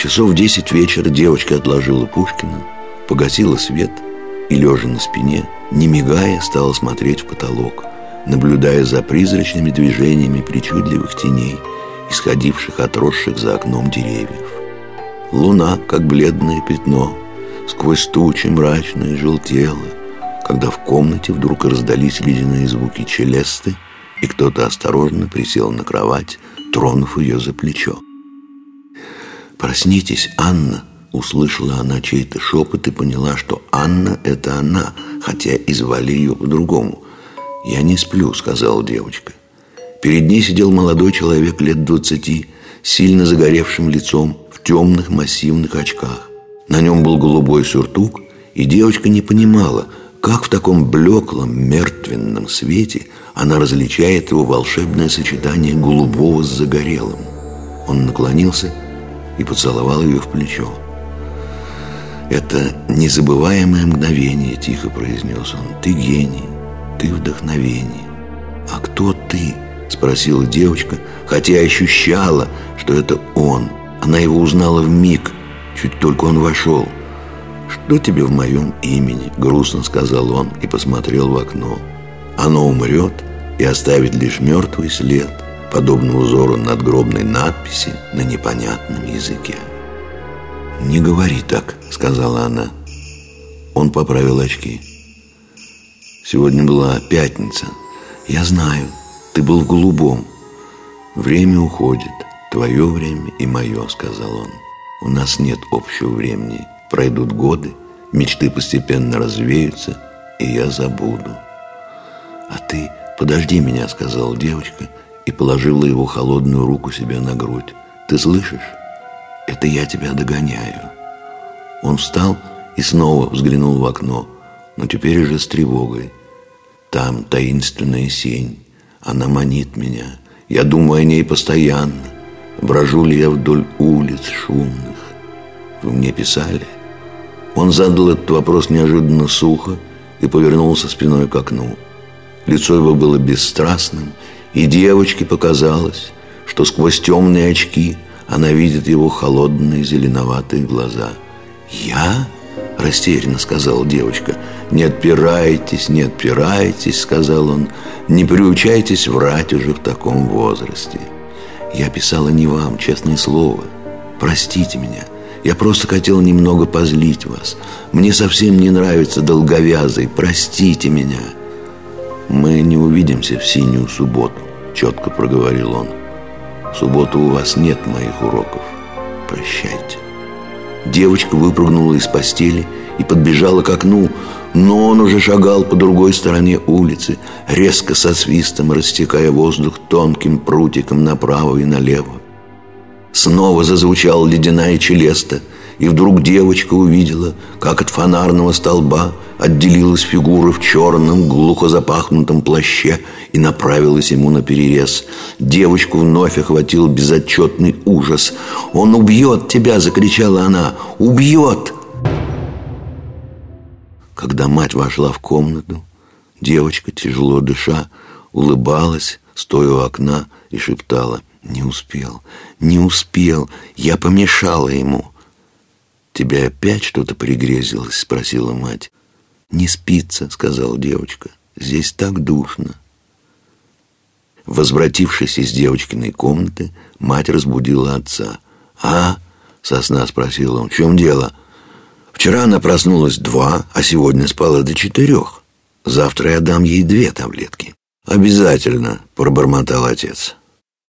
Часов в 10 вечера девочка отложила Пушкина, погасила свет и, лежа на спине, не мигая, стала смотреть в потолок, наблюдая за призрачными движениями причудливых теней, исходивших от росших за окном деревьев. Луна, как бледное пятно, сквозь тучи мрачно и желтела, когда в комнате вдруг раздались ледяные звуки челесты, и кто-то осторожно присел на кровать, тронув ее за плечо. «Проснитесь, Анна!» — услышала она чей-то шепот и поняла, что Анна — это она, хотя и звали ее по-другому. «Я не сплю», — сказала девочка. Перед ней сидел молодой человек лет 20, сильно загоревшим лицом, в темных массивных очках. На нем был голубой сюртук, и девочка не понимала, как в таком блеклом, мертвенном свете она различает его волшебное сочетание голубого с загорелым. Он наклонился и поцеловал ее в плечо. «Это незабываемое мгновение», — тихо произнес он. «Ты гений, ты вдохновение». «А кто ты?» — спросила девочка, хотя ощущала, что это он. Она его узнала вмиг, чуть только он вошел. «Что тебе в моем имени?» — грустно сказал он и посмотрел в окно. «Оно умрет и оставит лишь мертвый след, подобно узору надгробной надписи на непонятном языке». «Не говори так», — сказала она. Он поправил очки. «Сегодня была пятница. Я знаю, ты был в голубом. Время уходит, твое время и мое», — сказал он. «У нас нет общего времени. Пройдут годы, мечты постепенно развеются, и я забуду». «А ты подожди меня», — сказала девочка и положила его холодную руку себе на грудь. «Ты слышишь? Это я тебя догоняю». Он встал и снова взглянул в окно, но теперь уже с тревогой. «Там таинственная сень, она манит меня. Я думаю о ней постоянно. Брожу ли я вдоль улиц шумных? Вы мне писали?» Он задал этот вопрос неожиданно сухо и повернулся спиной к окну. Лицо его было бесстрастным, и девочке показалось, что сквозь темные очки она видит его холодные зеленоватые глаза. «Я?» — растерянно сказала девочка. «Не отпирайтесь, не отпирайтесь», — сказал он. «Не приучайтесь врать уже в таком возрасте. Я писала не вам, честное слово. Простите меня. Я просто хотел немного позлить вас. Мне совсем не нравится долговязый. Простите меня». «Мы не увидимся в синюю субботу», — четко проговорил он. «В субботу у вас нет моих уроков. Прощайте». Девочка выпрыгнула из постели и подбежала к окну, но он уже шагал по другой стороне улицы, резко со свистом растекая воздух тонким прутиком направо и налево. Снова зазвучала ледяная челеста, и вдруг девочка увидела, как от фонарного столба отделилась фигура в черном, глухо запахнутом плаще и направилась ему наперерез. Девочку вновь охватил безотчетный ужас. «Он убьет тебя!» — закричала она. «Убьет!» Когда мать вошла в комнату, девочка, тяжело дыша, улыбалась, стоя у окна, и шептала: «Не успел, не успел, я помешала ему». «Тебе опять что-то пригрезилось?» — спросила мать. «Не спится», — сказала девочка. «Здесь так душно». Возвратившись из девочкиной комнаты, мать разбудила отца. «А?» — со сна спросил он. «В чем дело?» «Вчера она проснулась 2, а сегодня спала до 4. Завтра я дам ей 2 таблетки». «Обязательно», — пробормотал отец.